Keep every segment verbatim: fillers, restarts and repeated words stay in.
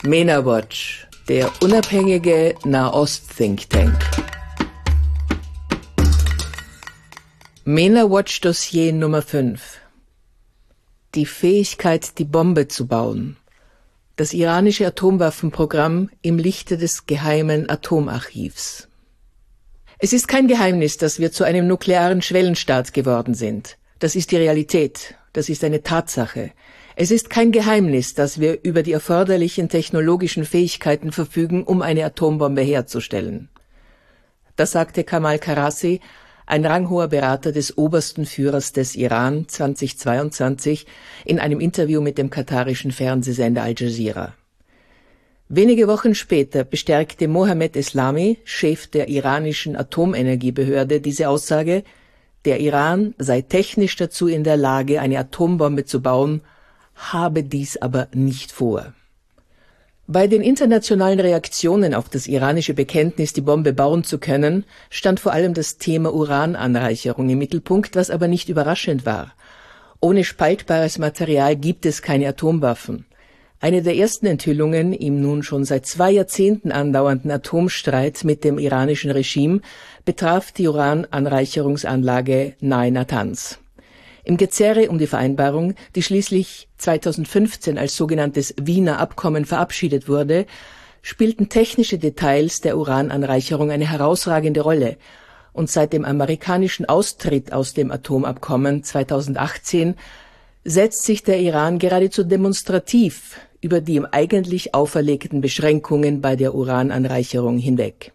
MENA Watch, der unabhängige Nahost-Think Tank. MENA Watch Dossier Nummer fünf. Die Fähigkeit, die Bombe zu bauen. Das iranische Atomwaffenprogramm im Lichte des geheimen Atomarchivs. Es ist kein Geheimnis, dass wir zu einem nuklearen Schwellenstaat geworden sind. Das ist die Realität. Das ist eine Tatsache. Es ist kein Geheimnis, dass wir über die erforderlichen technologischen Fähigkeiten verfügen, um eine Atombombe herzustellen. Das sagte Kamal Karasi, ein ranghoher Berater des obersten Führers des Iran zweitausendzweiundzwanzig, in einem Interview mit dem katarischen Fernsehsender Al Jazeera. Wenige Wochen später bestärkte Mohammed Eslami, Chef der iranischen Atomenergiebehörde, diese Aussage, der Iran sei technisch dazu in der Lage, eine Atombombe zu bauen, habe dies aber nicht vor. Bei den internationalen Reaktionen auf das iranische Bekenntnis, die Bombe bauen zu können, stand vor allem das Thema Urananreicherung im Mittelpunkt, was aber nicht überraschend war. Ohne spaltbares Material gibt es keine Atomwaffen. Eine der ersten Enthüllungen im nun schon seit zwei Jahrzehnten andauernden Atomstreit mit dem iranischen Regime betraf die Urananreicherungsanlage nahe Natanz. Im Gezerre um die Vereinbarung, die schließlich zweitausendfünfzehn als sogenanntes Wiener Abkommen verabschiedet wurde, spielten technische Details der Urananreicherung eine herausragende Rolle. Und seit dem amerikanischen Austritt aus dem Atomabkommen zweitausendachtzehn setzt sich der Iran geradezu demonstrativ über die ihm eigentlich auferlegten Beschränkungen bei der Urananreicherung hinweg.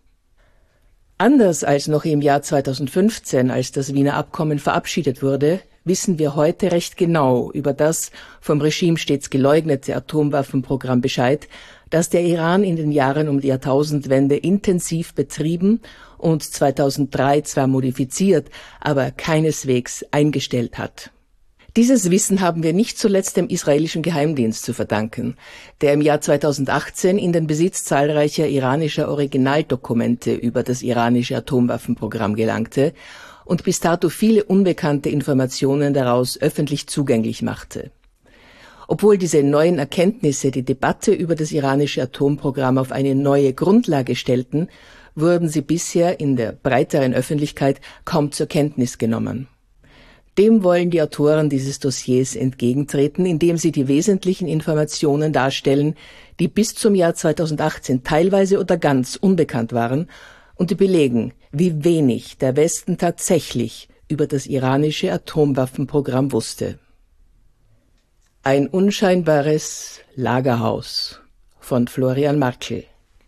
Anders als noch im Jahr zweitausendfünfzehn, als das Wiener Abkommen verabschiedet wurde, wissen wir heute recht genau über das vom Regime stets geleugnete Atomwaffenprogramm Bescheid, das der Iran in den Jahren um die Jahrtausendwende intensiv betrieben und zweitausenddrei zwar modifiziert, aber keineswegs eingestellt hat. Dieses Wissen haben wir nicht zuletzt dem israelischen Geheimdienst zu verdanken, der im Jahr zweitausendachtzehn in den Besitz zahlreicher iranischer Originaldokumente über das iranische Atomwaffenprogramm gelangte und bis dato viele unbekannte Informationen daraus öffentlich zugänglich machte. Obwohl diese neuen Erkenntnisse die Debatte über das iranische Atomprogramm auf eine neue Grundlage stellten, wurden sie bisher in der breiteren Öffentlichkeit kaum zur Kenntnis genommen. Dem wollen die Autoren dieses Dossiers entgegentreten, indem sie die wesentlichen Informationen darstellen, die bis zum Jahr zweitausendachtzehn teilweise oder ganz unbekannt waren, und die belegen, wie wenig der Westen tatsächlich über das iranische Atomwaffenprogramm wusste. Ein unscheinbares Lagerhaus von Florian Martl.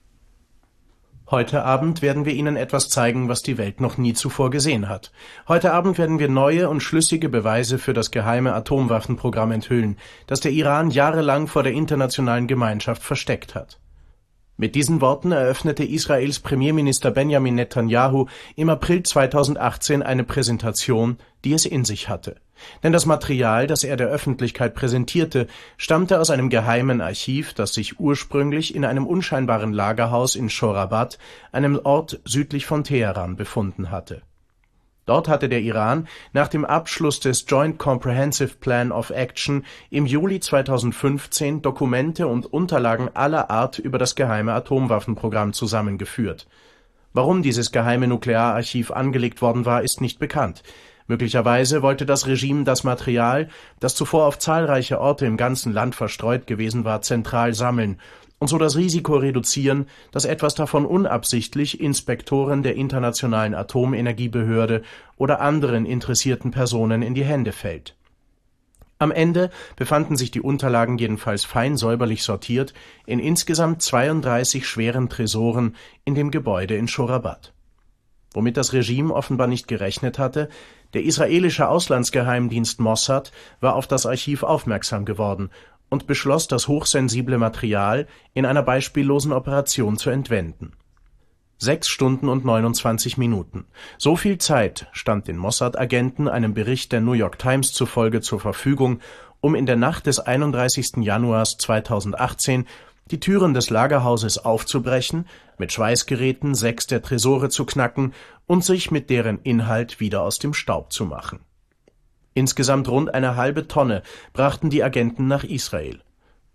Heute Abend werden wir Ihnen etwas zeigen, was die Welt noch nie zuvor gesehen hat. Heute Abend werden wir neue und schlüssige Beweise für das geheime Atomwaffenprogramm enthüllen, das der Iran jahrelang vor der internationalen Gemeinschaft versteckt hat. Mit diesen Worten eröffnete Israels Premierminister Benjamin Netanyahu im April zweitausendachtzehn eine Präsentation, die es in sich hatte. Denn das Material, das er der Öffentlichkeit präsentierte, stammte aus einem geheimen Archiv, das sich ursprünglich in einem unscheinbaren Lagerhaus in Shorabad, einem Ort südlich von Teheran, befunden hatte. Dort hatte der Iran nach dem Abschluss des Joint Comprehensive Plan of Action im Juli zweitausendfünfzehn Dokumente und Unterlagen aller Art über das geheime Atomwaffenprogramm zusammengeführt. Warum dieses geheime Nukleararchiv angelegt worden war, ist nicht bekannt. Möglicherweise wollte das Regime das Material, das zuvor auf zahlreiche Orte im ganzen Land verstreut gewesen war, zentral sammeln und so das Risiko reduzieren, dass etwas davon unabsichtlich Inspektoren der Internationalen Atomenergiebehörde oder anderen interessierten Personen in die Hände fällt. Am Ende befanden sich die Unterlagen jedenfalls fein säuberlich sortiert in insgesamt zweiunddreißig schweren Tresoren in dem Gebäude in Shorabad. Womit das Regime offenbar nicht gerechnet hatte: Der israelische Auslandsgeheimdienst Mossad war auf das Archiv aufmerksam geworden und beschloss, das hochsensible Material in einer beispiellosen Operation zu entwenden. Sechs Stunden und neunundzwanzig Minuten. So viel Zeit stand den Mossad-Agenten einem Bericht der New York Times zufolge zur Verfügung, um in der Nacht des einunddreißigsten Januars zweitausendachtzehn die Türen des Lagerhauses aufzubrechen, mit Schweißgeräten sechs der Tresore zu knacken und sich mit deren Inhalt wieder aus dem Staub zu machen. Insgesamt rund eine halbe Tonne brachten die Agenten nach Israel.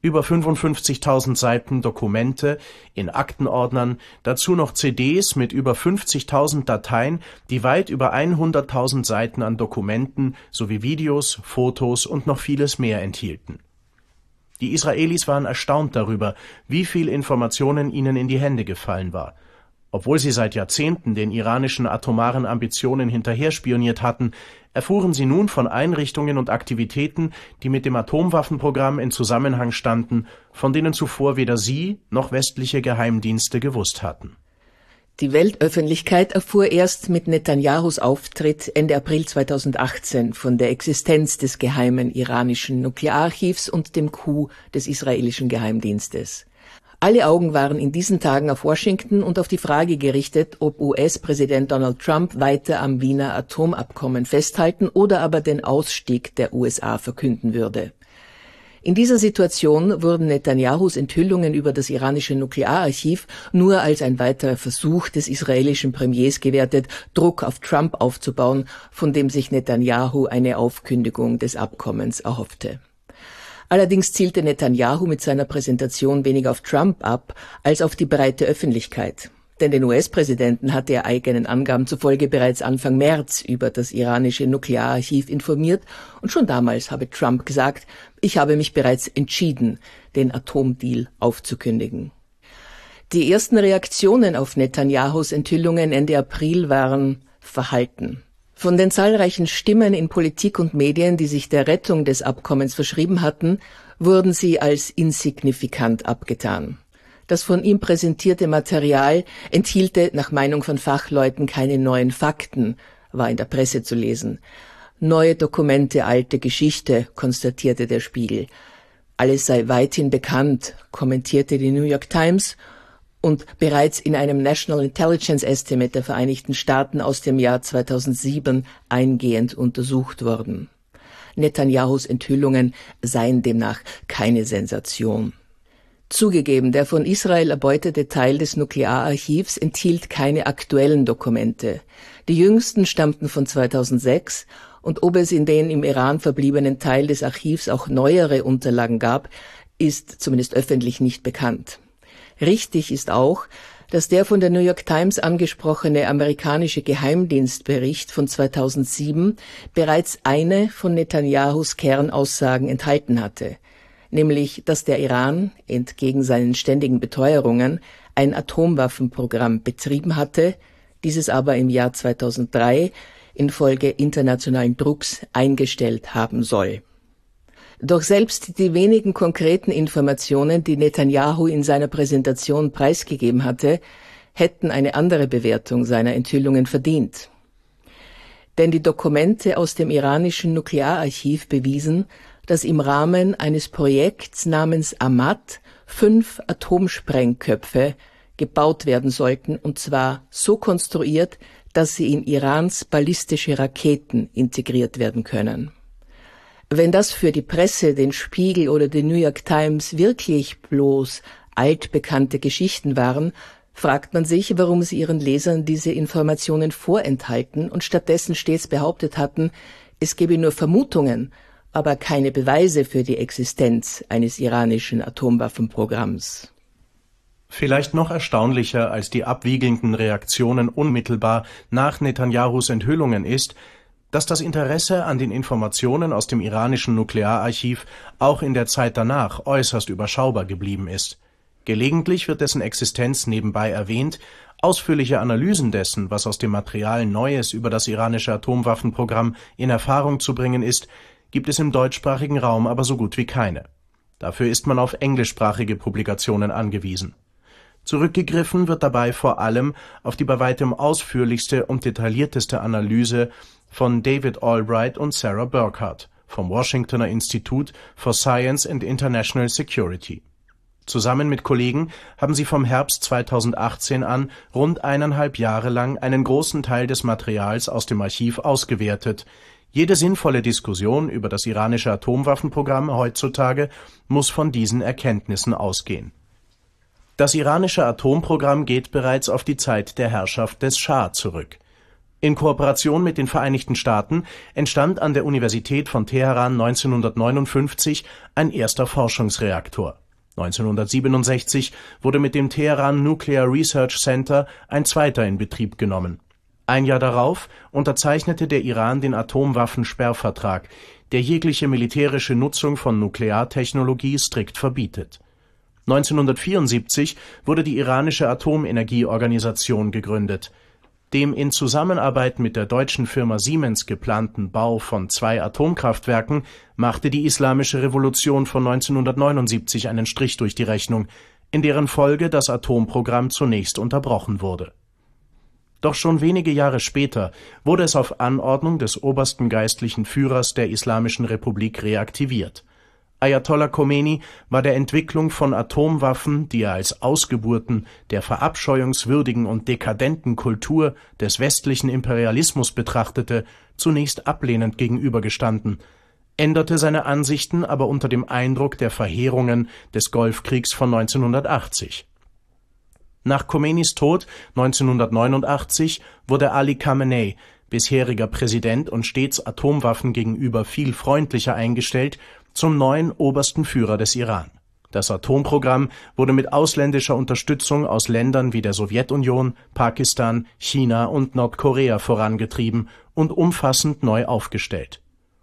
Über fünfundfünfzigtausend Seiten Dokumente in Aktenordnern, dazu noch C Ds mit über fünfzigtausend Dateien, die weit über hunderttausend Seiten an Dokumenten sowie Videos, Fotos und noch vieles mehr enthielten. Die Israelis waren erstaunt darüber, wie viel Informationen ihnen in die Hände gefallen war. Obwohl sie seit Jahrzehnten den iranischen atomaren Ambitionen hinterherspioniert hatten, erfuhren sie nun von Einrichtungen und Aktivitäten, die mit dem Atomwaffenprogramm in Zusammenhang standen, von denen zuvor weder sie noch westliche Geheimdienste gewusst hatten. Die Weltöffentlichkeit erfuhr erst mit Netanyahus Auftritt Ende April zweitausendachtzehn von der Existenz des geheimen iranischen Nukleararchivs und dem Coup des israelischen Geheimdienstes. Alle Augen waren in diesen Tagen auf Washington und auf die Frage gerichtet, ob U S-Präsident Donald Trump weiter am Wiener Atomabkommen festhalten oder aber den Ausstieg der U S A verkünden würde. In dieser Situation wurden Netanyahus Enthüllungen über das iranische Nukleararchiv nur als ein weiterer Versuch des israelischen Premiers gewertet, Druck auf Trump aufzubauen, von dem sich Netanyahu eine Aufkündigung des Abkommens erhoffte. Allerdings zielte Netanyahu mit seiner Präsentation weniger auf Trump ab, als auf die breite Öffentlichkeit. Denn den U S-Präsidenten hatte er eigenen Angaben zufolge bereits Anfang März über das iranische Nukleararchiv informiert und schon damals habe Trump gesagt, ich habe mich bereits entschieden, den Atomdeal aufzukündigen. Die ersten Reaktionen auf Netanyahus Enthüllungen Ende April waren verhalten. Von den zahlreichen Stimmen in Politik und Medien, die sich der Rettung des Abkommens verschrieben hatten, wurden sie als insignifikant abgetan. Das von ihm präsentierte Material enthielte nach Meinung von Fachleuten keine neuen Fakten, war in der Presse zu lesen. Neue Dokumente, alte Geschichte, konstatierte der Spiegel. Alles sei weithin bekannt, kommentierte die New York Times, und bereits in einem National Intelligence Estimate der Vereinigten Staaten aus dem Jahr zweitausendsieben eingehend untersucht worden. Netanyahus Enthüllungen seien demnach keine Sensation. Zugegeben, der von Israel erbeutete Teil des Nukleararchivs enthielt keine aktuellen Dokumente. Die jüngsten stammten von zweitausendsechs und ob es in den im Iran verbliebenen Teil des Archivs auch neuere Unterlagen gab, ist zumindest öffentlich nicht bekannt. Richtig ist auch, dass der von der New York Times angesprochene amerikanische Geheimdienstbericht von zweitausendsieben bereits eine von Netanyahus Kernaussagen enthalten hatte, nämlich, dass der Iran, entgegen seinen ständigen Beteuerungen, ein Atomwaffenprogramm betrieben hatte, dieses aber im Jahr zweitausenddrei infolge internationalen Drucks eingestellt haben soll. Doch selbst die wenigen konkreten Informationen, die Netanyahu in seiner Präsentation preisgegeben hatte, hätten eine andere Bewertung seiner Enthüllungen verdient. Denn die Dokumente aus dem iranischen Nukleararchiv bewiesen, dass im Rahmen eines Projekts namens Ahmad fünf Atomsprengköpfe gebaut werden sollten, und zwar so konstruiert, dass sie in Irans ballistische Raketen integriert werden können. Wenn das für die Presse, den Spiegel oder die New York Times wirklich bloß altbekannte Geschichten waren, fragt man sich, warum sie ihren Lesern diese Informationen vorenthalten und stattdessen stets behauptet hatten, es gebe nur Vermutungen, aber keine Beweise für die Existenz eines iranischen Atomwaffenprogramms. Vielleicht noch erstaunlicher als die abwiegelnden Reaktionen unmittelbar nach Netanyahus Enthüllungen ist, dass das Interesse an den Informationen aus dem iranischen Nukleararchiv auch in der Zeit danach äußerst überschaubar geblieben ist. Gelegentlich wird dessen Existenz nebenbei erwähnt, ausführliche Analysen dessen, was aus dem Material Neues über das iranische Atomwaffenprogramm in Erfahrung zu bringen ist, gibt es im deutschsprachigen Raum aber so gut wie keine. Dafür ist man auf englischsprachige Publikationen angewiesen. Zurückgegriffen wird dabei vor allem auf die bei weitem ausführlichste und detaillierteste Analyse von David Albright und Sarah Burkhardt vom Washingtoner Institute for Science and International Security. Zusammen mit Kollegen haben sie vom Herbst zweitausendachtzehn an rund eineinhalb Jahre lang einen großen Teil des Materials aus dem Archiv ausgewertet. Jede sinnvolle Diskussion über das iranische Atomwaffenprogramm heutzutage muss von diesen Erkenntnissen ausgehen. Das iranische Atomprogramm geht bereits auf die Zeit der Herrschaft des Schah zurück. In Kooperation mit den Vereinigten Staaten entstand an der Universität von Teheran neunzehnhundertneunundfünfzig ein erster Forschungsreaktor. neunzehnhundertsiebenundsechzig wurde mit dem Teheran Nuclear Research Center ein zweiter in Betrieb genommen. Ein Jahr darauf unterzeichnete der Iran den Atomwaffensperrvertrag, der jegliche militärische Nutzung von Nukleartechnologie strikt verbietet. neunzehnhundertvierundsiebzig wurde die iranische Atomenergieorganisation gegründet. Dem in Zusammenarbeit mit der deutschen Firma Siemens geplanten Bau von zwei Atomkraftwerken machte die Islamische Revolution von neunzehnhundertneunundsiebzig einen Strich durch die Rechnung, in deren Folge das Atomprogramm zunächst unterbrochen wurde. Doch schon wenige Jahre später wurde es auf Anordnung des obersten geistlichen Führers der Islamischen Republik reaktiviert. Ayatollah Khomeini war der Entwicklung von Atomwaffen, die er als Ausgeburten der verabscheuungswürdigen und dekadenten Kultur des westlichen Imperialismus betrachtete, zunächst ablehnend gegenübergestanden, änderte seine Ansichten aber unter dem Eindruck der Verheerungen des Golfkriegs von neunzehnhundertachtzig. Nach Khomeinis Tod neunzehnhundertneunundachtzig wurde Ali Khamenei, bisheriger Präsident und stets Atomwaffen gegenüber viel freundlicher eingestellt, zum neuen obersten Führer des Iran. Das Atomprogramm wurde mit ausländischer Unterstützung aus Ländern wie der Sowjetunion, Pakistan, China und Nordkorea vorangetrieben und umfassend neu aufgestellt.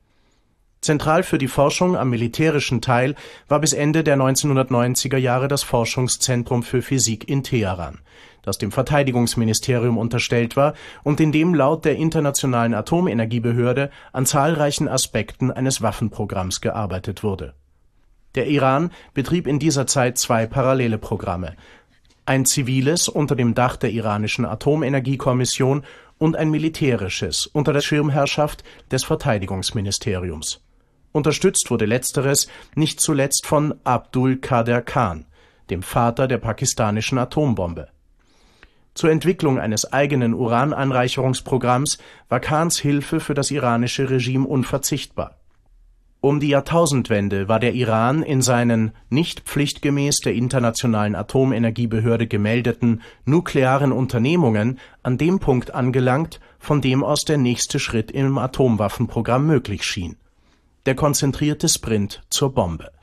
Zentral für die Forschung am militärischen Teil war bis Ende der neunzehnhundertneunziger Jahre das Forschungszentrum für Physik in Teheran, das dem Verteidigungsministerium unterstellt war und in dem laut der Internationalen Atomenergiebehörde an zahlreichen Aspekten eines Waffenprogramms gearbeitet wurde. Der Iran betrieb in dieser Zeit zwei parallele Programme: ein ziviles unter dem Dach der iranischen Atomenergiekommission und ein militärisches unter der Schirmherrschaft des Verteidigungsministeriums. Unterstützt wurde letzteres nicht zuletzt von Abdul Qader Khan, dem Vater der pakistanischen Atombombe. Zur Entwicklung eines eigenen Urananreicherungsprogramms war Khans Hilfe für das iranische Regime unverzichtbar. Um die Jahrtausendwende war der Iran in seinen nicht pflichtgemäß der Internationalen Atomenergiebehörde gemeldeten nuklearen Unternehmungen an dem Punkt angelangt, von dem aus der nächste Schritt im Atomwaffenprogramm möglich schien: der konzentrierte Sprint zur Bombe.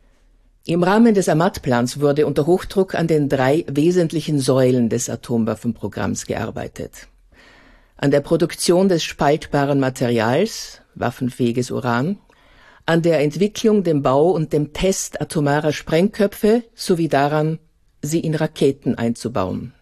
Im Rahmen des Ahmad-Plans wurde unter Hochdruck an den drei wesentlichen Säulen des Atomwaffenprogramms gearbeitet: an der Produktion des spaltbaren Materials, waffenfähiges Uran, an der Entwicklung, dem Bau und dem Test atomarer Sprengköpfe sowie daran, sie in Raketen einzubauen.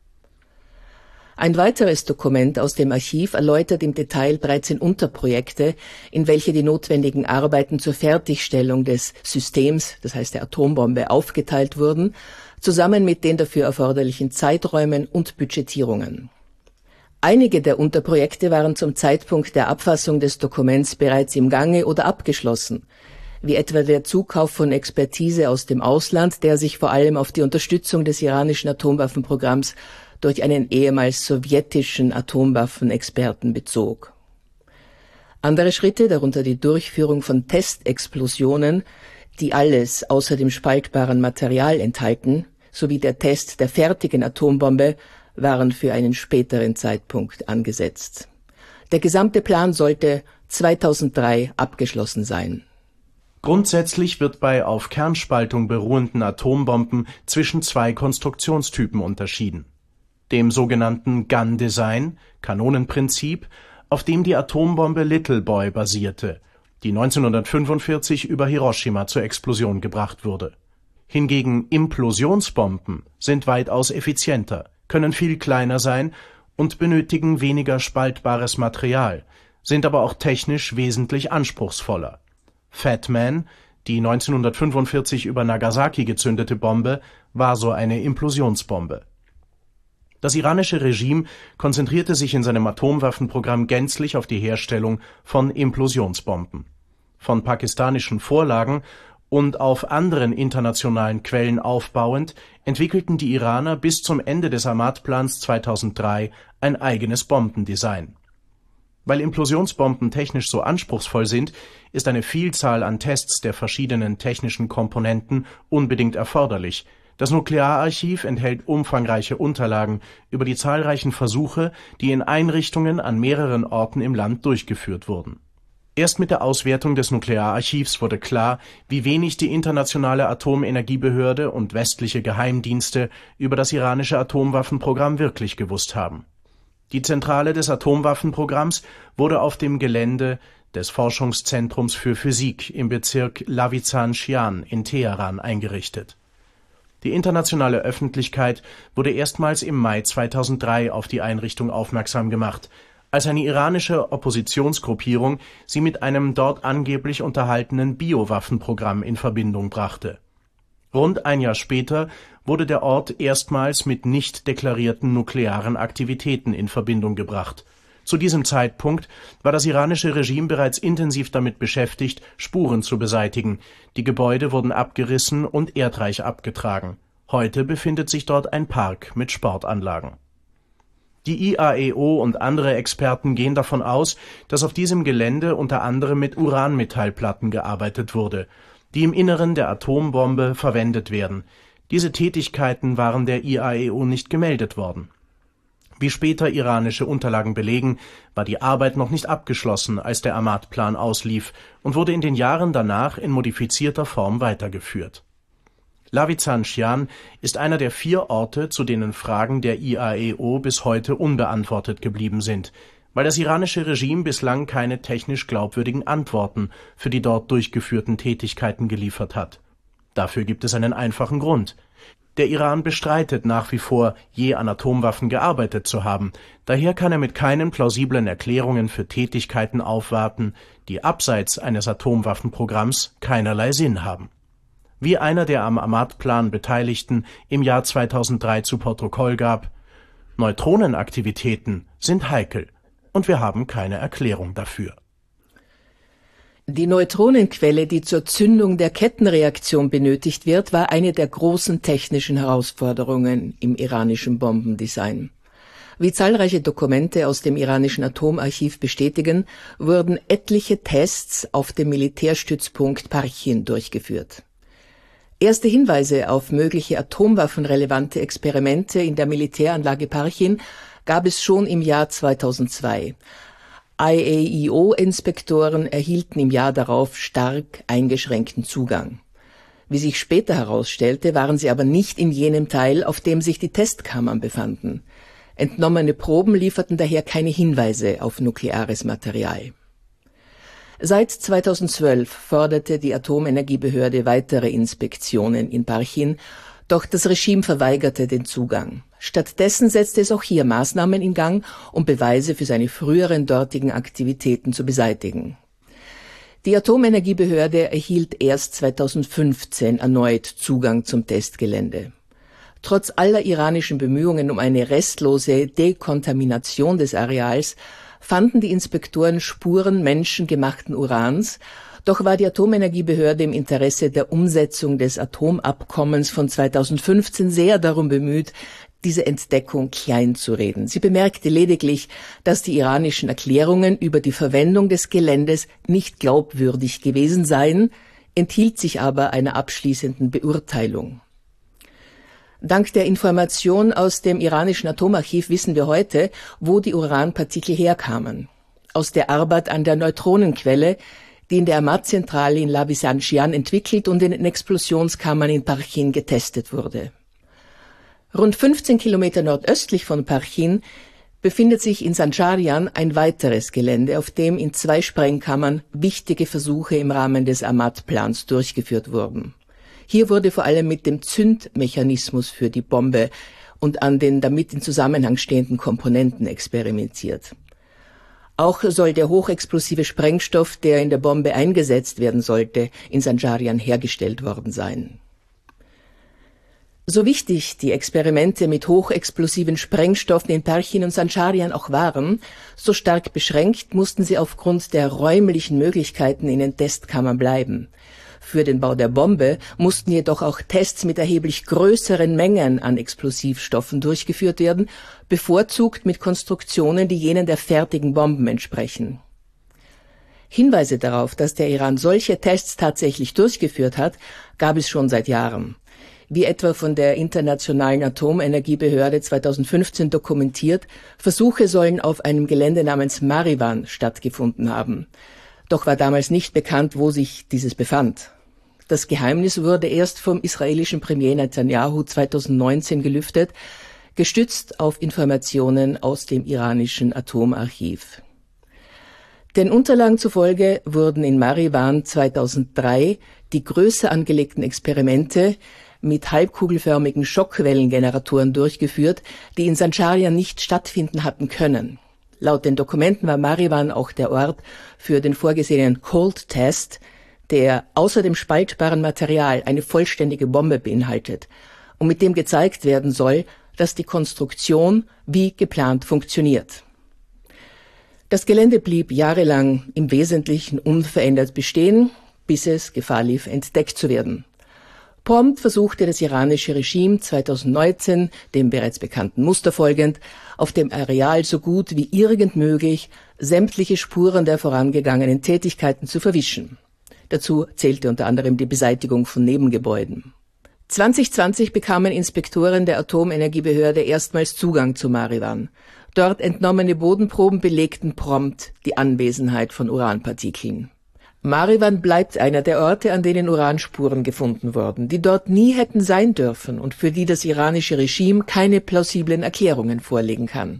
Ein weiteres Dokument aus dem Archiv erläutert im Detail dreizehn Unterprojekte, in welche die notwendigen Arbeiten zur Fertigstellung des Systems, das heißt der Atombombe, aufgeteilt wurden, zusammen mit den dafür erforderlichen Zeiträumen und Budgetierungen. Einige der Unterprojekte waren zum Zeitpunkt der Abfassung des Dokuments bereits im Gange oder abgeschlossen, wie etwa der Zukauf von Expertise aus dem Ausland, der sich vor allem auf die Unterstützung des iranischen Atomwaffenprogramms durch einen ehemals sowjetischen Atomwaffenexperten bezog. Andere Schritte, darunter die Durchführung von Testexplosionen, die alles außer dem spaltbaren Material enthalten, sowie der Test der fertigen Atombombe, waren für einen späteren Zeitpunkt angesetzt. Der gesamte Plan sollte zweitausenddrei abgeschlossen sein. Grundsätzlich wird bei auf Kernspaltung beruhenden Atombomben zwischen zwei Konstruktionstypen unterschieden: dem sogenannten Gun-Design, Kanonenprinzip, auf dem die Atombombe Little Boy basierte, die neunzehnhundertfünfundvierzig über Hiroshima zur Explosion gebracht wurde. Hingegen Implosionsbomben sind weitaus effizienter, können viel kleiner sein und benötigen weniger spaltbares Material, sind aber auch technisch wesentlich anspruchsvoller. Fat Man, die neunzehnhundertfünfundvierzig über Nagasaki gezündete Bombe, war so eine Implosionsbombe. Das iranische Regime konzentrierte sich in seinem Atomwaffenprogramm gänzlich auf die Herstellung von Implosionsbomben. Von pakistanischen Vorlagen und auf anderen internationalen Quellen aufbauend entwickelten die Iraner bis zum Ende des Ahmad-Plans zweitausenddrei ein eigenes Bombendesign. Weil Implosionsbomben technisch so anspruchsvoll sind, ist eine Vielzahl an Tests der verschiedenen technischen Komponenten unbedingt erforderlich, Das Nukleararchiv enthält umfangreiche Unterlagen über die zahlreichen Versuche, die in Einrichtungen an mehreren Orten im Land durchgeführt wurden. Erst mit der Auswertung des Nukleararchivs wurde klar, wie wenig die Internationale Atomenergiebehörde und westliche Geheimdienste über das iranische Atomwaffenprogramm wirklich gewusst haben. Die Zentrale des Atomwaffenprogramms wurde auf dem Gelände des Forschungszentrums für Physik im Bezirk Lawizan-Shian in Teheran eingerichtet. Die internationale Öffentlichkeit wurde erstmals im Mai zweitausenddrei auf die Einrichtung aufmerksam gemacht, als eine iranische Oppositionsgruppierung sie mit einem dort angeblich unterhaltenen Biowaffenprogramm in Verbindung brachte. Rund ein Jahr später wurde der Ort erstmals mit nicht deklarierten nuklearen Aktivitäten in Verbindung gebracht. Zu diesem Zeitpunkt war das iranische Regime bereits intensiv damit beschäftigt, Spuren zu beseitigen. Die Gebäude wurden abgerissen und erdreich abgetragen. Heute befindet sich dort ein Park mit Sportanlagen. Die I A E O und andere Experten gehen davon aus, dass auf diesem Gelände unter anderem mit Uranmetallplatten gearbeitet wurde, die im Inneren der Atombombe verwendet werden. Diese Tätigkeiten waren der I A E O nicht gemeldet worden. Wie später iranische Unterlagen belegen, war die Arbeit noch nicht abgeschlossen, als der Ahmad-Plan auslief und wurde in den Jahren danach in modifizierter Form weitergeführt. Lawizan-Shian ist einer der vier Orte, zu denen Fragen der I A E O bis heute unbeantwortet geblieben sind, weil das iranische Regime bislang keine technisch glaubwürdigen Antworten für die dort durchgeführten Tätigkeiten geliefert hat. Dafür gibt es einen einfachen Grund. Der Iran bestreitet nach wie vor, je an Atomwaffen gearbeitet zu haben. Daher kann er mit keinen plausiblen Erklärungen für Tätigkeiten aufwarten, die abseits eines Atomwaffenprogramms keinerlei Sinn haben. Wie einer der am Ahmad-Plan Beteiligten im Jahr zweitausenddrei zu Protokoll gab: Neutronenaktivitäten sind heikel und wir haben keine Erklärung dafür. Die Neutronenquelle, die zur Zündung der Kettenreaktion benötigt wird, war eine der großen technischen Herausforderungen im iranischen Bombendesign. Wie zahlreiche Dokumente aus dem iranischen Atomarchiv bestätigen, wurden etliche Tests auf dem Militärstützpunkt Parchin durchgeführt. Erste Hinweise auf mögliche atomwaffenrelevante Experimente in der Militäranlage Parchin gab es schon im Jahr zweitausendzwei. I A E O-Inspektoren erhielten im Jahr darauf stark eingeschränkten Zugang. Wie sich später herausstellte, waren sie aber nicht in jenem Teil, auf dem sich die Testkammern befanden. Entnommene Proben lieferten daher keine Hinweise auf nukleares Material. Seit zweitausendzwölf forderte die Atomenergiebehörde weitere Inspektionen in Parchin, doch das Regime verweigerte den Zugang. Stattdessen setzte es auch hier Maßnahmen in Gang, um Beweise für seine früheren dortigen Aktivitäten zu beseitigen. Die Atomenergiebehörde erhielt erst zweitausendfünfzehn erneut Zugang zum Testgelände. Trotz aller iranischen Bemühungen um eine restlose Dekontamination des Areals fanden die Inspektoren Spuren menschengemachten Urans, doch war die Atomenergiebehörde im Interesse der Umsetzung des Atomabkommens von zweitausendfünfzehn sehr darum bemüht, diese Entdeckung kleinzureden. Sie bemerkte lediglich, dass die iranischen Erklärungen über die Verwendung des Geländes nicht glaubwürdig gewesen seien, enthielt sich aber einer abschließenden Beurteilung. Dank der Information aus dem iranischen Atomarchiv wissen wir heute, wo die Uranpartikel herkamen. Aus der Arbeit an der Neutronenquelle, die in der Ahmad-Zentrale in Lawizan-Shian entwickelt und in den Explosionskammern in Parchin getestet wurde. Rund fünfzehn Kilometer nordöstlich von Parchin befindet sich in Sanjarian ein weiteres Gelände, auf dem in zwei Sprengkammern wichtige Versuche im Rahmen des Ahmad-Plans durchgeführt wurden. Hier wurde vor allem mit dem Zündmechanismus für die Bombe und an den damit in Zusammenhang stehenden Komponenten experimentiert. Auch soll der hochexplosive Sprengstoff, der in der Bombe eingesetzt werden sollte, in Sanjarian hergestellt worden sein. So wichtig die Experimente mit hochexplosiven Sprengstoffen in Parchin und Sanjarian auch waren, so stark beschränkt mussten sie aufgrund der räumlichen Möglichkeiten in den Testkammern bleiben. Für den Bau der Bombe mussten jedoch auch Tests mit erheblich größeren Mengen an Explosivstoffen durchgeführt werden, bevorzugt mit Konstruktionen, die jenen der fertigen Bomben entsprechen. Hinweise darauf, dass der Iran solche Tests tatsächlich durchgeführt hat, gab es schon seit Jahren. Wie etwa von der Internationalen Atomenergiebehörde zweitausendfünfzehn dokumentiert, Versuche sollen auf einem Gelände namens Mariwan stattgefunden haben. Doch war damals nicht bekannt, wo sich dieses befand. Das Geheimnis wurde erst vom israelischen Premier Netanyahu zweitausendneunzehn gelüftet, gestützt auf Informationen aus dem iranischen Atomarchiv. Den Unterlagen zufolge wurden in Mariwan zweitausenddrei die größer angelegten Experimente mit halbkugelförmigen Schockwellengeneratoren durchgeführt, die in Sancharya nicht stattfinden hatten können. Laut den Dokumenten war Mariwan auch der Ort für den vorgesehenen Cold Test, der außer dem spaltbaren Material eine vollständige Bombe beinhaltet und mit dem gezeigt werden soll, dass die Konstruktion wie geplant funktioniert. Das Gelände blieb jahrelang im Wesentlichen unverändert bestehen, bis es Gefahr lief, entdeckt zu werden. Prompt versuchte das iranische Regime zweitausendneunzehn, dem bereits bekannten Muster folgend, auf dem Areal so gut wie irgend möglich sämtliche Spuren der vorangegangenen Tätigkeiten zu verwischen. Dazu zählte unter anderem die Beseitigung von Nebengebäuden. zwanzig zwanzig bekamen Inspektoren der Atomenergiebehörde erstmals Zugang zu Mariwan. Dort entnommene Bodenproben belegten prompt die Anwesenheit von Uranpartikeln. Mariwan bleibt einer der Orte, an denen Uranspuren gefunden wurden, die dort nie hätten sein dürfen und für die das iranische Regime keine plausiblen Erklärungen vorlegen kann.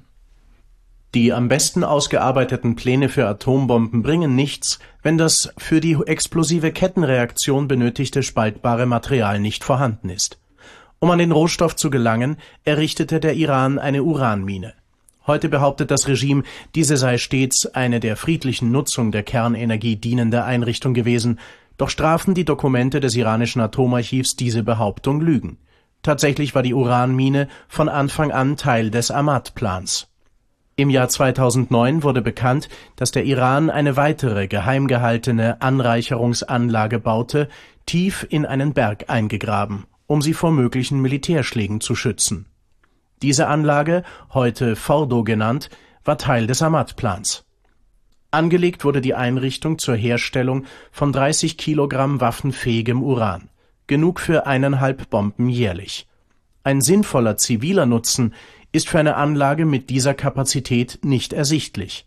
Die am besten ausgearbeiteten Pläne für Atombomben bringen nichts, wenn das für die explosive Kettenreaktion benötigte spaltbare Material nicht vorhanden ist. Um an den Rohstoff zu gelangen, errichtete der Iran eine Uranmine. Heute behauptet das Regime, diese sei stets eine der friedlichen Nutzung der Kernenergie dienende Einrichtung gewesen, doch strafen die Dokumente des iranischen Atomarchivs diese Behauptung Lügen. Tatsächlich war die Uranmine von Anfang an Teil des Ahmad-Plans. Im Jahr zweitausendneun wurde bekannt, dass der Iran eine weitere geheim gehaltene Anreicherungsanlage baute, tief in einen Berg eingegraben, um sie vor möglichen Militärschlägen zu schützen. Diese Anlage, heute Fordo genannt, war Teil des Ahmad-Plans. Angelegt wurde die Einrichtung zur Herstellung von dreißig Kilogramm waffenfähigem Uran, genug für eineinhalb Bomben jährlich. Ein sinnvoller ziviler Nutzen ist für eine Anlage mit dieser Kapazität nicht ersichtlich.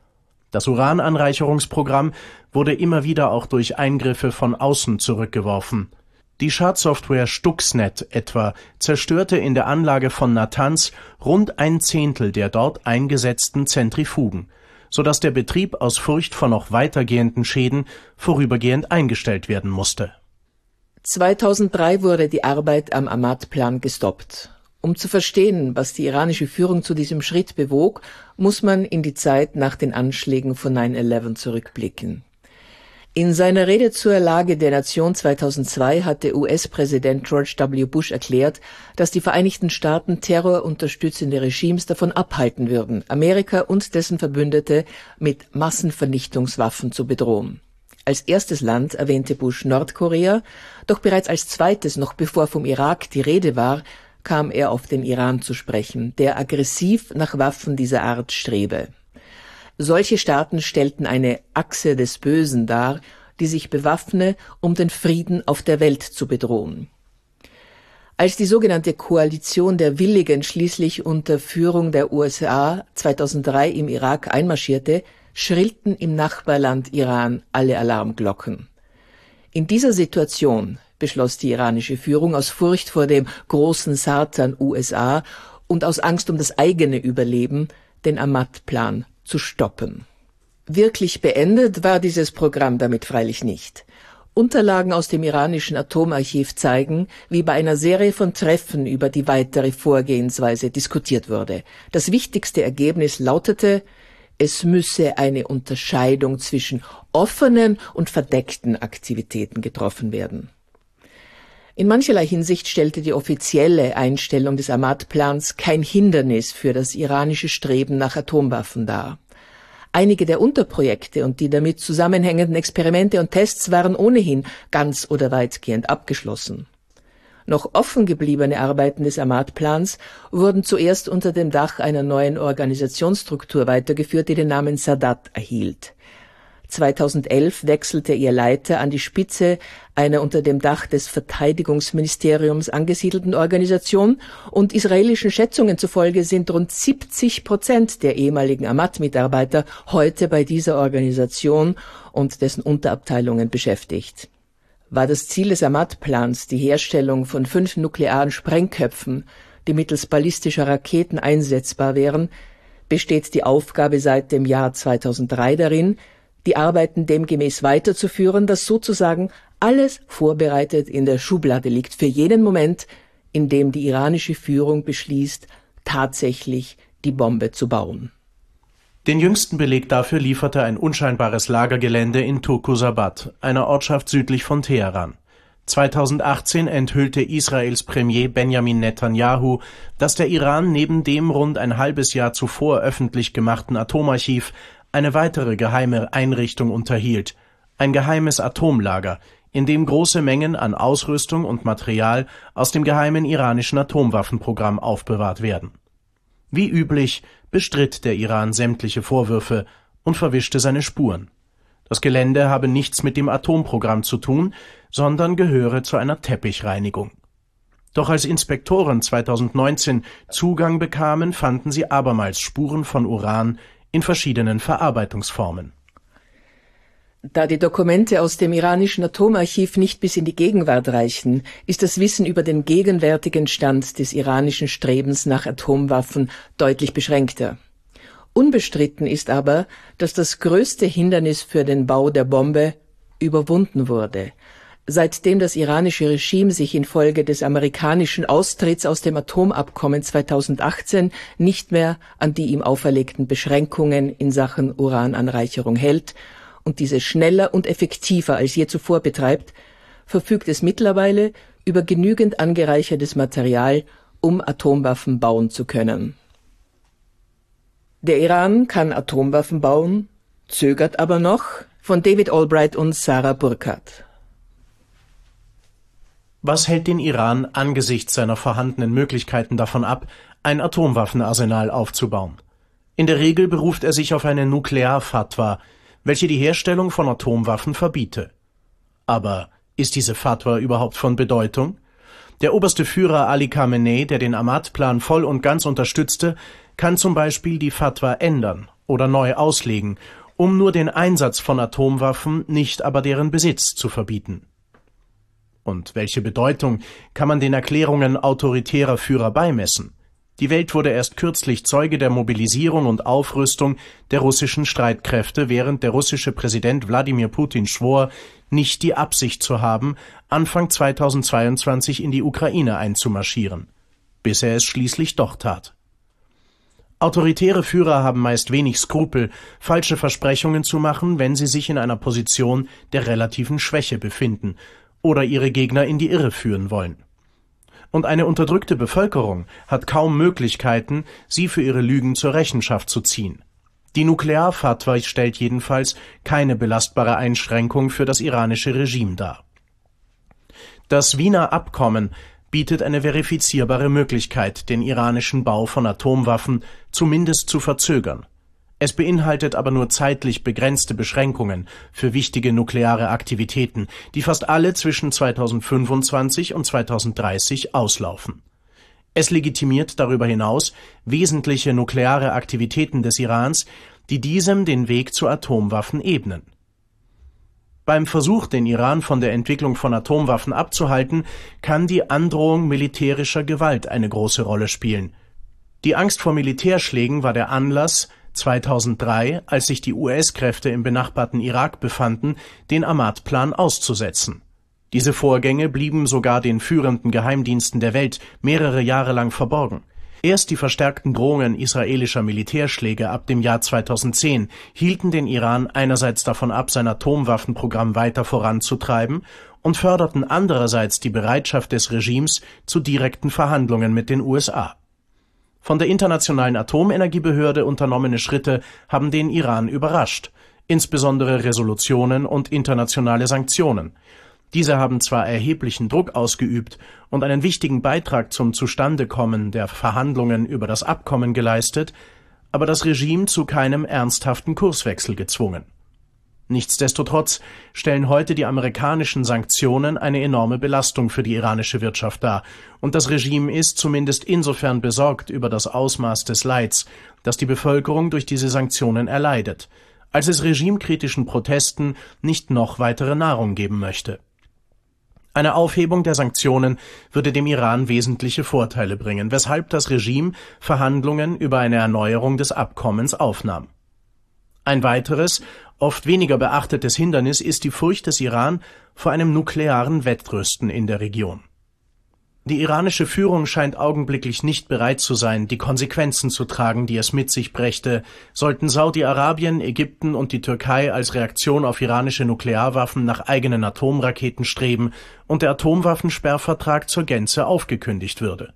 Das Urananreicherungsprogramm wurde immer wieder auch durch Eingriffe von außen zurückgeworfen. Die Schadsoftware Stuxnet etwa zerstörte in der Anlage von Natanz rund ein Zehntel der dort eingesetzten Zentrifugen, sodass der Betrieb aus Furcht vor noch weitergehenden Schäden vorübergehend eingestellt werden musste. zweitausenddrei wurde die Arbeit am Ahmad-Plan gestoppt. Um zu verstehen, was die iranische Führung zu diesem Schritt bewog, muss man in die Zeit nach den Anschlägen von neun elf zurückblicken. In seiner Rede zur Lage der Nation zweitausendzwei hatte U S-Präsident George W. Bush erklärt, dass die Vereinigten Staaten terrorunterstützende Regimes davon abhalten würden, Amerika und dessen Verbündete mit Massenvernichtungswaffen zu bedrohen. Als erstes Land erwähnte Bush Nordkorea, doch bereits als zweites, noch bevor vom Irak die Rede war, kam er auf den Iran zu sprechen, der aggressiv nach Waffen dieser Art strebe. Solche Staaten stellten eine Achse des Bösen dar, die sich bewaffne, um den Frieden auf der Welt zu bedrohen. Als die sogenannte Koalition der Willigen schließlich unter Führung der U S A zweitausenddrei im Irak einmarschierte, schrillten im Nachbarland Iran alle Alarmglocken. In dieser Situation beschloss die iranische Führung aus Furcht vor dem großen Satan U S A und aus Angst um das eigene Überleben, den Ahmad-Plan zu stoppen. Wirklich beendet war dieses Programm damit freilich nicht. Unterlagen aus dem iranischen Atomarchiv zeigen, wie bei einer Serie von Treffen über die weitere Vorgehensweise diskutiert wurde. Das wichtigste Ergebnis lautete, es müsse eine Unterscheidung zwischen offenen und verdeckten Aktivitäten getroffen werden. In mancherlei Hinsicht stellte die offizielle Einstellung des Ahmad-Plans kein Hindernis für das iranische Streben nach Atomwaffen dar. Einige der Unterprojekte und die damit zusammenhängenden Experimente und Tests waren ohnehin ganz oder weitgehend abgeschlossen. Noch offen gebliebene Arbeiten des Ahmad-Plans wurden zuerst unter dem Dach einer neuen Organisationsstruktur weitergeführt, die den Namen Sadat erhielt. zweitausendelf wechselte ihr Leiter an die Spitze einer unter dem Dach des Verteidigungsministeriums angesiedelten Organisation, und israelischen Schätzungen zufolge sind rund siebzig Prozent der ehemaligen Amat-Mitarbeiter heute bei dieser Organisation und dessen Unterabteilungen beschäftigt. War das Ziel des Amat-Plans die Herstellung von fünf nuklearen Sprengköpfen, die mittels ballistischer Raketen einsetzbar wären, besteht die Aufgabe seit dem Jahr zweitausenddrei darin, die Arbeiten demgemäß weiterzuführen, dass sozusagen alles vorbereitet in der Schublade liegt für jenen Moment, in dem die iranische Führung beschließt, tatsächlich die Bombe zu bauen. Den jüngsten Beleg dafür lieferte ein unscheinbares Lagergelände in Turkusabad, einer Ortschaft südlich von Teheran. zweitausendachtzehn enthüllte Israels Premier Benjamin Netanyahu, dass der Iran neben dem rund ein halbes Jahr zuvor öffentlich gemachten Atomarchiv eine weitere geheime Einrichtung unterhielt, ein geheimes Atomlager, in dem große Mengen an Ausrüstung und Material aus dem geheimen iranischen Atomwaffenprogramm aufbewahrt werden. Wie üblich bestritt der Iran sämtliche Vorwürfe und verwischte seine Spuren. Das Gelände habe nichts mit dem Atomprogramm zu tun, sondern gehöre zu einer Teppichreinigung. Doch als Inspektoren zweitausendneunzehn Zugang bekamen, fanden sie abermals Spuren von Uran in verschiedenen Verarbeitungsformen. Da die Dokumente aus dem iranischen Atomarchiv nicht bis in die Gegenwart reichen, ist das Wissen über den gegenwärtigen Stand des iranischen Strebens nach Atomwaffen deutlich beschränkter. Unbestritten ist aber, dass das größte Hindernis für den Bau der Bombe überwunden wurde. Seitdem das iranische Regime sich infolge des amerikanischen Austritts aus dem Atomabkommen zweitausendachtzehn nicht mehr an die ihm auferlegten Beschränkungen in Sachen Urananreicherung hält und diese schneller und effektiver als je zuvor betreibt, verfügt es mittlerweile über genügend angereichertes Material, um Atomwaffen bauen zu können. Der Iran kann Atomwaffen bauen, zögert aber noch, von David Albright und Sarah Burkhardt. Was hält den Iran angesichts seiner vorhandenen Möglichkeiten davon ab, ein Atomwaffenarsenal aufzubauen? In der Regel beruft er sich auf eine Nuklearfatwa, welche die Herstellung von Atomwaffen verbiete. Aber ist diese Fatwa überhaupt von Bedeutung? Der oberste Führer Ali Khamenei, der den Amat-Plan voll und ganz unterstützte, kann zum Beispiel die Fatwa ändern oder neu auslegen, um nur den Einsatz von Atomwaffen, nicht aber deren Besitz zu verbieten. Und welche Bedeutung kann man den Erklärungen autoritärer Führer beimessen? Die Welt wurde erst kürzlich Zeuge der Mobilisierung und Aufrüstung der russischen Streitkräfte, während der russische Präsident Wladimir Putin schwor, nicht die Absicht zu haben, Anfang zweitausendzweiundzwanzig in die Ukraine einzumarschieren, bis er es schließlich doch tat. Autoritäre Führer haben meist wenig Skrupel, falsche Versprechungen zu machen, wenn sie sich in einer Position der relativen Schwäche befinden oder ihre Gegner in die Irre führen wollen. Und eine unterdrückte Bevölkerung hat kaum Möglichkeiten, sie für ihre Lügen zur Rechenschaft zu ziehen. Die Nuklearfatwa stellt jedenfalls keine belastbare Einschränkung für das iranische Regime dar. Das Wiener Abkommen bietet eine verifizierbare Möglichkeit, den iranischen Bau von Atomwaffen zumindest zu verzögern. Es beinhaltet aber nur zeitlich begrenzte Beschränkungen für wichtige nukleare Aktivitäten, die fast alle zwischen zweitausendfünfundzwanzig und zweitausenddreißig auslaufen. Es legitimiert darüber hinaus wesentliche nukleare Aktivitäten des Irans, die diesem den Weg zu Atomwaffen ebnen. Beim Versuch, den Iran von der Entwicklung von Atomwaffen abzuhalten, kann die Androhung militärischer Gewalt eine große Rolle spielen. Die Angst vor Militärschlägen war der Anlass, zweitausenddrei, als sich die U S-Kräfte im benachbarten Irak befanden, den Amat-Plan auszusetzen. Diese Vorgänge blieben sogar den führenden Geheimdiensten der Welt mehrere Jahre lang verborgen. Erst die verstärkten Drohungen israelischer Militärschläge ab dem Jahr zweitausendzehn hielten den Iran einerseits davon ab, sein Atomwaffenprogramm weiter voranzutreiben, und förderten andererseits die Bereitschaft des Regimes zu direkten Verhandlungen mit den U S A. Von der Internationalen Atomenergiebehörde unternommene Schritte haben den Iran überrascht, insbesondere Resolutionen und internationale Sanktionen. Diese haben zwar erheblichen Druck ausgeübt und einen wichtigen Beitrag zum Zustandekommen der Verhandlungen über das Abkommen geleistet, aber das Regime zu keinem ernsthaften Kurswechsel gezwungen. Nichtsdestotrotz stellen heute die amerikanischen Sanktionen eine enorme Belastung für die iranische Wirtschaft dar, und das Regime ist zumindest insofern besorgt über das Ausmaß des Leids, das die Bevölkerung durch diese Sanktionen erleidet, als es regimekritischen Protesten nicht noch weitere Nahrung geben möchte. Eine Aufhebung der Sanktionen würde dem Iran wesentliche Vorteile bringen, weshalb das Regime Verhandlungen über eine Erneuerung des Abkommens aufnahm. Ein weiteres, oft weniger beachtetes Hindernis ist die Furcht des Iran vor einem nuklearen Wettrüsten in der Region. Die iranische Führung scheint augenblicklich nicht bereit zu sein, die Konsequenzen zu tragen, die es mit sich brächte, sollten Saudi-Arabien, Ägypten und die Türkei als Reaktion auf iranische Nuklearwaffen nach eigenen Atomraketen streben und der Atomwaffensperrvertrag zur Gänze aufgekündigt würde.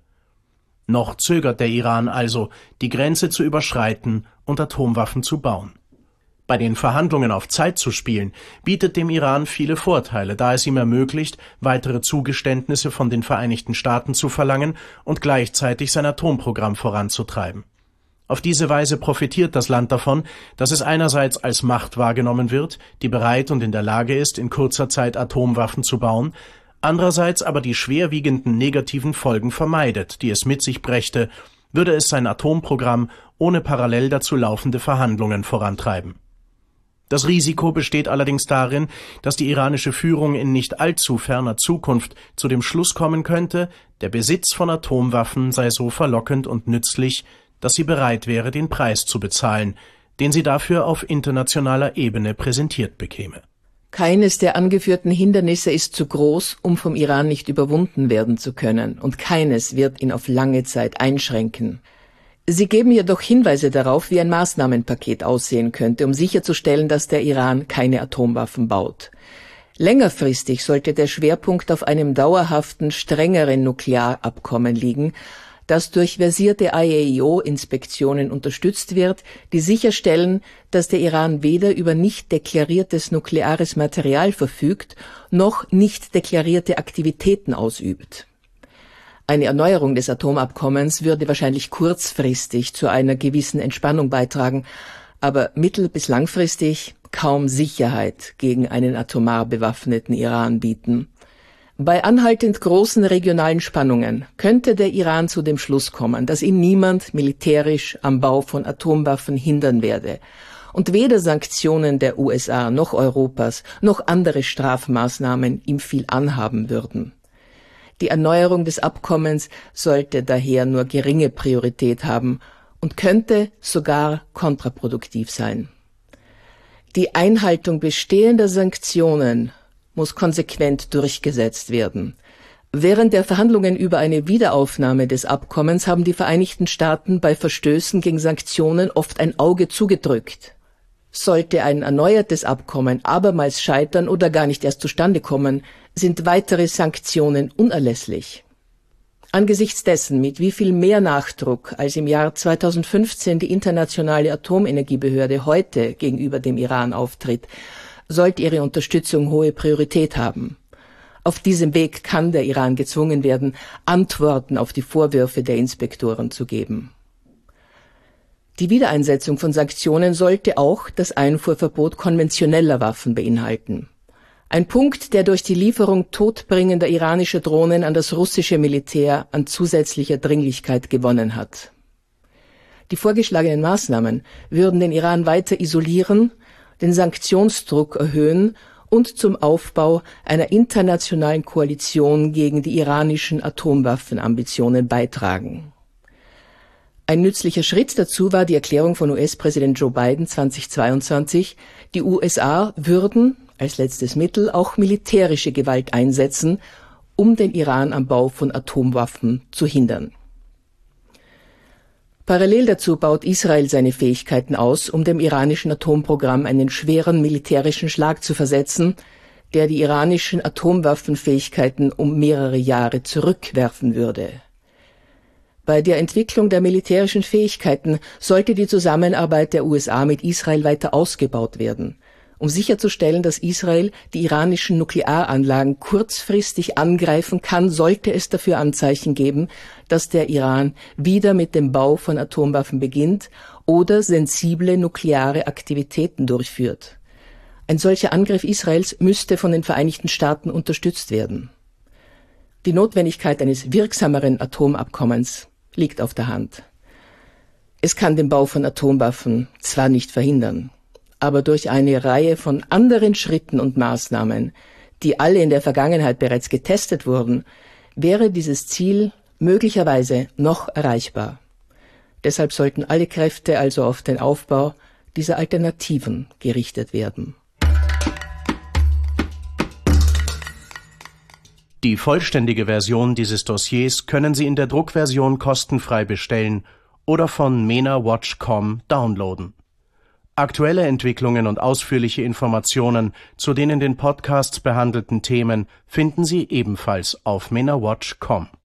Noch zögert der Iran also, die Grenze zu überschreiten und Atomwaffen zu bauen. Bei den Verhandlungen auf Zeit zu spielen, bietet dem Iran viele Vorteile, da es ihm ermöglicht, weitere Zugeständnisse von den Vereinigten Staaten zu verlangen und gleichzeitig sein Atomprogramm voranzutreiben. Auf diese Weise profitiert das Land davon, dass es einerseits als Macht wahrgenommen wird, die bereit und in der Lage ist, in kurzer Zeit Atomwaffen zu bauen, andererseits aber die schwerwiegenden negativen Folgen vermeidet, die es mit sich brächte, würde es sein Atomprogramm ohne parallel dazu laufende Verhandlungen vorantreiben. Das Risiko besteht allerdings darin, dass die iranische Führung in nicht allzu ferner Zukunft zu dem Schluss kommen könnte, der Besitz von Atomwaffen sei so verlockend und nützlich, dass sie bereit wäre, den Preis zu bezahlen, den sie dafür auf internationaler Ebene präsentiert bekäme. Keines der angeführten Hindernisse ist zu groß, um vom Iran nicht überwunden werden zu können, und keines wird ihn auf lange Zeit einschränken. Sie geben jedoch Hinweise darauf, wie ein Maßnahmenpaket aussehen könnte, um sicherzustellen, dass der Iran keine Atomwaffen baut. Längerfristig sollte der Schwerpunkt auf einem dauerhaften, strengeren Nuklearabkommen liegen, das durch versierte I A E O-Inspektionen unterstützt wird, die sicherstellen, dass der Iran weder über nicht deklariertes nukleares Material verfügt, noch nicht deklarierte Aktivitäten ausübt. Eine Erneuerung des Atomabkommens würde wahrscheinlich kurzfristig zu einer gewissen Entspannung beitragen, aber mittel- bis langfristig kaum Sicherheit gegen einen atomar bewaffneten Iran bieten. Bei anhaltend großen regionalen Spannungen könnte der Iran zu dem Schluss kommen, dass ihn niemand militärisch am Bau von Atomwaffen hindern werde und weder Sanktionen der U S A noch Europas noch andere Strafmaßnahmen ihm viel anhaben würden. Die Erneuerung des Abkommens sollte daher nur geringe Priorität haben und könnte sogar kontraproduktiv sein. Die Einhaltung bestehender Sanktionen muss konsequent durchgesetzt werden. Während der Verhandlungen über eine Wiederaufnahme des Abkommens haben die Vereinigten Staaten bei Verstößen gegen Sanktionen oft ein Auge zugedrückt. Sollte ein erneuertes Abkommen abermals scheitern oder gar nicht erst zustande kommen, sind weitere Sanktionen unerlässlich. Angesichts dessen, mit wie viel mehr Nachdruck als im Jahr zweitausendfünfzehn die Internationale Atomenergiebehörde heute gegenüber dem Iran auftritt, sollte ihre Unterstützung hohe Priorität haben. Auf diesem Weg kann der Iran gezwungen werden, Antworten auf die Vorwürfe der Inspektoren zu geben. Die Wiedereinsetzung von Sanktionen sollte auch das Einfuhrverbot konventioneller Waffen beinhalten. Ein Punkt, der durch die Lieferung todbringender iranischer Drohnen an das russische Militär an zusätzlicher Dringlichkeit gewonnen hat. Die vorgeschlagenen Maßnahmen würden den Iran weiter isolieren, den Sanktionsdruck erhöhen und zum Aufbau einer internationalen Koalition gegen die iranischen Atomwaffenambitionen beitragen. Ein nützlicher Schritt dazu war die Erklärung von U S-Präsident Joe Biden zweitausendzweiundzwanzig, die U S A würden als letztes Mittel auch militärische Gewalt einsetzen, um den Iran am Bau von Atomwaffen zu hindern. Parallel dazu baut Israel seine Fähigkeiten aus, um dem iranischen Atomprogramm einen schweren militärischen Schlag zu versetzen, der die iranischen Atomwaffenfähigkeiten um mehrere Jahre zurückwerfen würde. Bei der Entwicklung der militärischen Fähigkeiten sollte die Zusammenarbeit der U S A mit Israel weiter ausgebaut werden, um sicherzustellen, dass Israel die iranischen Nuklearanlagen kurzfristig angreifen kann, sollte es dafür Anzeichen geben, dass der Iran wieder mit dem Bau von Atomwaffen beginnt oder sensible nukleare Aktivitäten durchführt. Ein solcher Angriff Israels müsste von den Vereinigten Staaten unterstützt werden. Die Notwendigkeit eines wirksameren Atomabkommens liegt auf der Hand. Es kann den Bau von Atomwaffen zwar nicht verhindern, aber durch eine Reihe von anderen Schritten und Maßnahmen, die alle in der Vergangenheit bereits getestet wurden, wäre dieses Ziel möglicherweise noch erreichbar. Deshalb sollten alle Kräfte also auf den Aufbau dieser Alternativen gerichtet werden. Die vollständige Version dieses Dossiers können Sie in der Druckversion kostenfrei bestellen oder von mena watch punkt com downloaden. Aktuelle Entwicklungen und ausführliche Informationen zu den in den Podcasts behandelten Themen finden Sie ebenfalls auf mena watch punkt com.